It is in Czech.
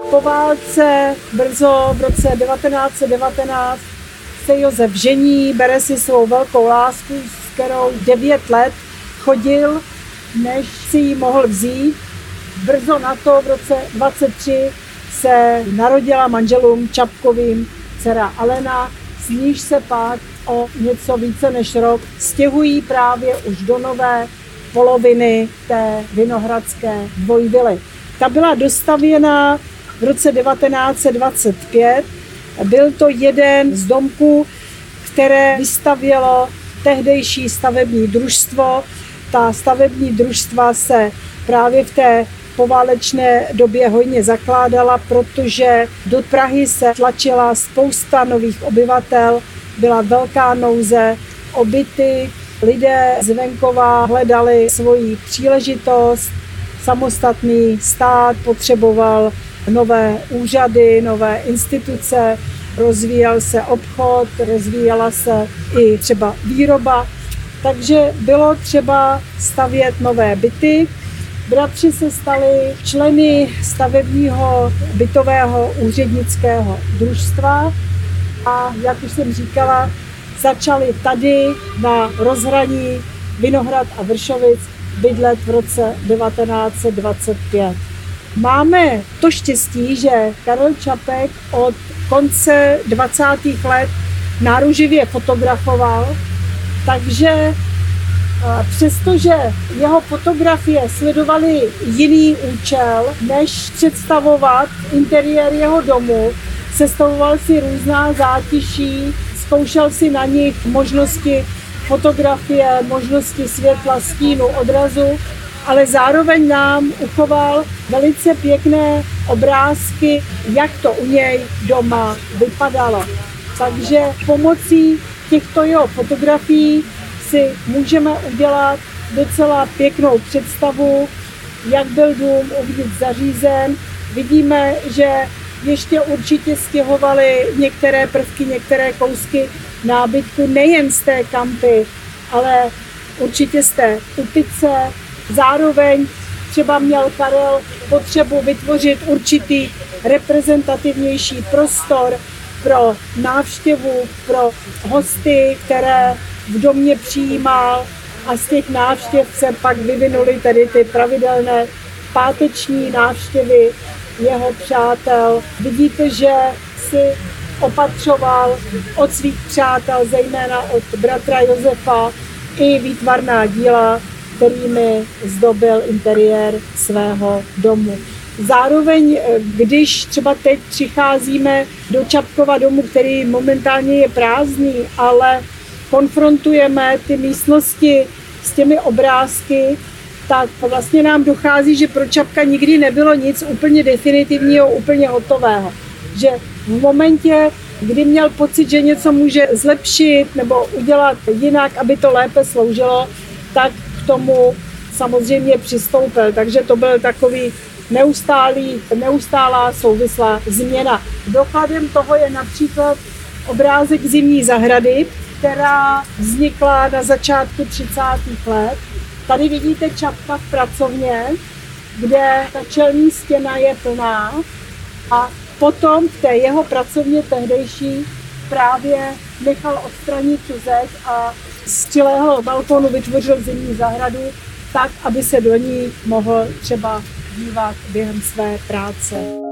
Po válce brzo v roce 1919 se Josef žení, bere si svou velkou lásku, s kterou 9 let chodil, než si ji mohl vzít. Brzo na to v roce 23 se narodila manželům Čapkovým dcera Alena, s níž se pak o něco více než rok stěhují právě už do nové poloviny té vinohradské dvojvily. Ta byla dostavěna v roce 1925. Byl to jeden z domků, které vystavělo tehdejší stavební družstvo. Ta stavební družstva se právě v té poválečné době hojně zakládala, protože do Prahy se tlačila spousta nových obyvatel, byla velká nouze o byty, lidé z venkova hledali svoji příležitost, samostatný stát potřeboval nové úřady, nové instituce, rozvíjel se obchod, rozvíjela se i třeba výroba, takže bylo třeba stavět nové byty. Bratři se stali členy stavebního bytového úřednického družstva a, jak už jsem říkala, začali tady na rozhraní Vinohrad a Vršovic bydlet v roce 1925. Máme to štěstí, že Karel Čapek od konce 20. let náruživě fotografoval, takže přestože jeho fotografie sledovaly jiný účel, než představovat interiér jeho domu, sestavoval si různá zátiší, zkoušel si na nich možnosti fotografie, možnosti světla, stínu, odrazu, ale zároveň nám uchoval velice pěkné obrázky, jak to u něj doma vypadalo. Takže pomocí těchto jeho fotografií si můžeme udělat docela pěknou představu, jak byl dům uvnitř zařízen. Vidíme, že ještě určitě stěhovali některé prvky, některé kousky nábytku nejen z té kampy, ale určitě z té Upice. Zároveň třeba měl Karel potřebu vytvořit určitý reprezentativnější prostor pro návštěvu, pro hosty, které v domě přijímal, a z těch návštěv se pak vyvinuly tedy ty pravidelné páteční návštěvy jeho přátel. Vidíte, že si opatřoval od svých přátel, zejména od bratra Josefa, i výtvarná díla, kterými zdobil interiér svého domu. Zároveň, když třeba teď přicházíme do Čapkova domu, který momentálně je prázdný, ale konfrontujeme ty místnosti s těmi obrázky, tak vlastně nám dochází, že pro Čapka nikdy nebylo nic úplně definitivního, úplně hotového. Že v momentě, kdy měl pocit, že něco může zlepšit nebo udělat jinak, aby to lépe sloužilo, tak k tomu samozřejmě přistoupil. Takže to byl takový neustálá souvislá změna. Dokladem toho je například obrázek Zimní zahrady, která vznikla na začátku 30. let. Tady vidíte Čapka v pracovně, kde ta čelní stěna je plná, a potom v té jeho pracovně tehdejší právě nechal odstranit tu zeď a z čilého balkonu vytvořil zimní zahradu tak, aby se do ní mohl třeba dívat během své práce.